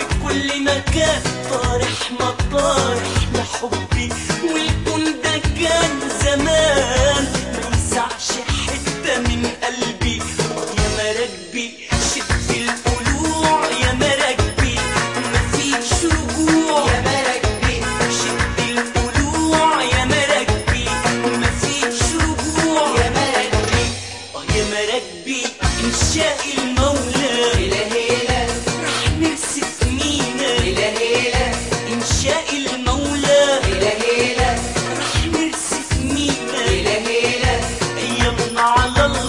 كل مكان طارح مطارح لحبي، والكون ده كان زمان ما يسعش حتة من قلبي. يا مراكبي شد القلوع يا مراكبي مفيش رجوع، يا مراكبي شد القلوع يا مراكبي مفيش رجوع، يا مراكبي يا مراكبي إن شاء المولى إلهينا رح نرسف مينا، إلهينا إن شاء المولى إلهينا رح نرسف مينا، إلهينا أيامنا على الله